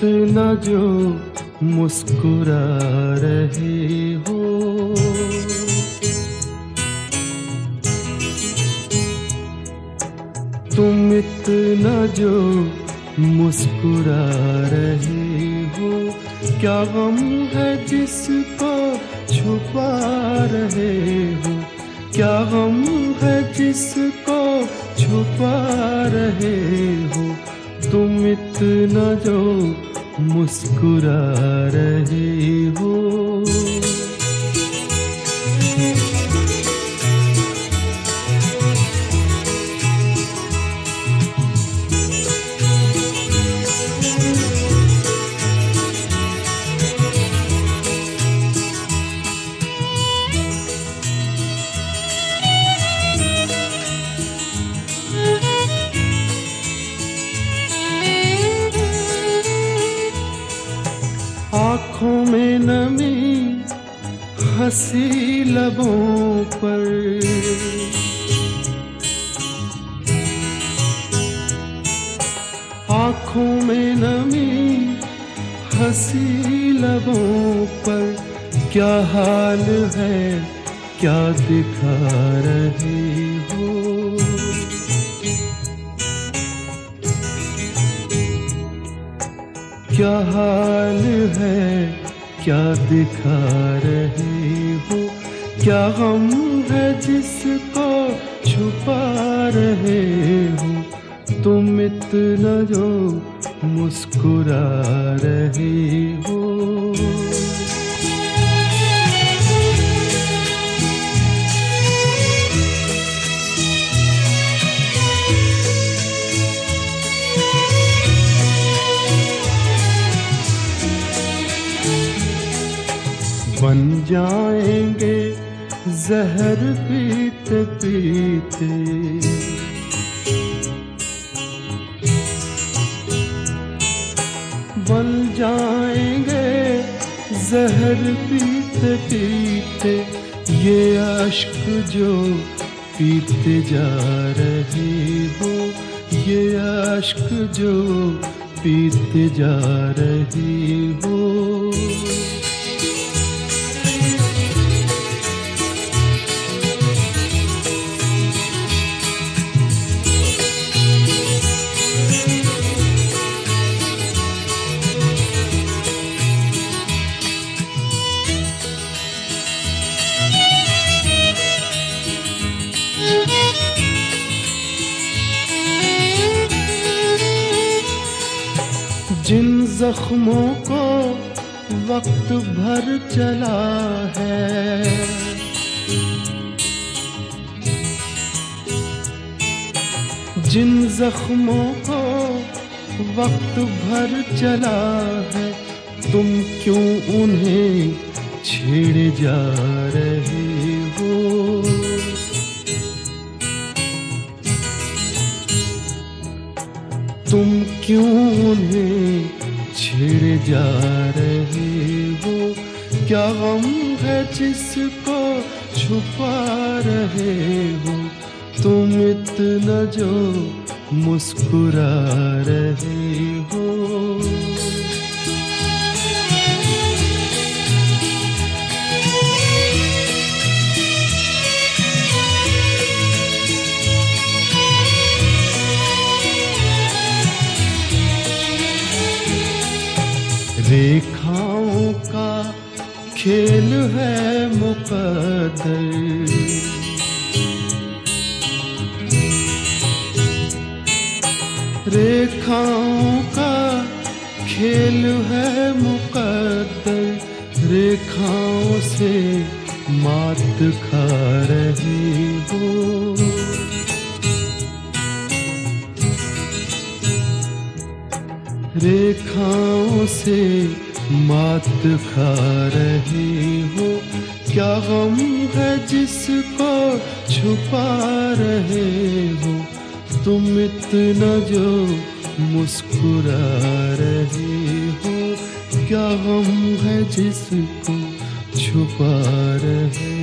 इतना जो मुस्कुरा रहे हो, तुम इतना जो मुस्कुरा रहे हो, क्या गम है जिसको छुपा रहे हो, क्या गम है जिसको छुपा रहे हो, तुम इतना जो मुस्कुरा रहे हो। आँखों में नमी हंसी लबों पर, आँखों में नमी हंसी लबों पर, क्या हाल है क्या दिखा रहे हो, क्या हाल है क्या दिखा रहे हो, क्या गम है जिसको छुपा रहे हो, तुम इतना जो मुस्कुरा रहे हो। बन जाएंगे जहर पीते पीते, बन जाएंगे जहर पीते पीते, ये अश्क जो पीते जा रहे हो, ये अश्क जो पीते जा रहे हो। जिन जख्मों को वक्त भर चला है, जिन जख्मों को वक्त भर चला है, तुम क्यों उन्हें छेड़े जा रहे हो, तुम क्यों उन्हें छेड़े जा रहे हो, क्या गम है जिसको छुपा रहे हो, तुम इतना जो मुस्कुरा रहे हो। रेखाओं का खेल है मुकद्दर, रेखाओं का खेल है मुकद्दर, रेखाओं से मात खा रही हो, रेखाओं से मात खा रही हो, क्या गम है जिसको छुपा रहे हो, तुम इतना जो मुस्कुरा रहे हो, क्या गम है जिसको छुपा रहे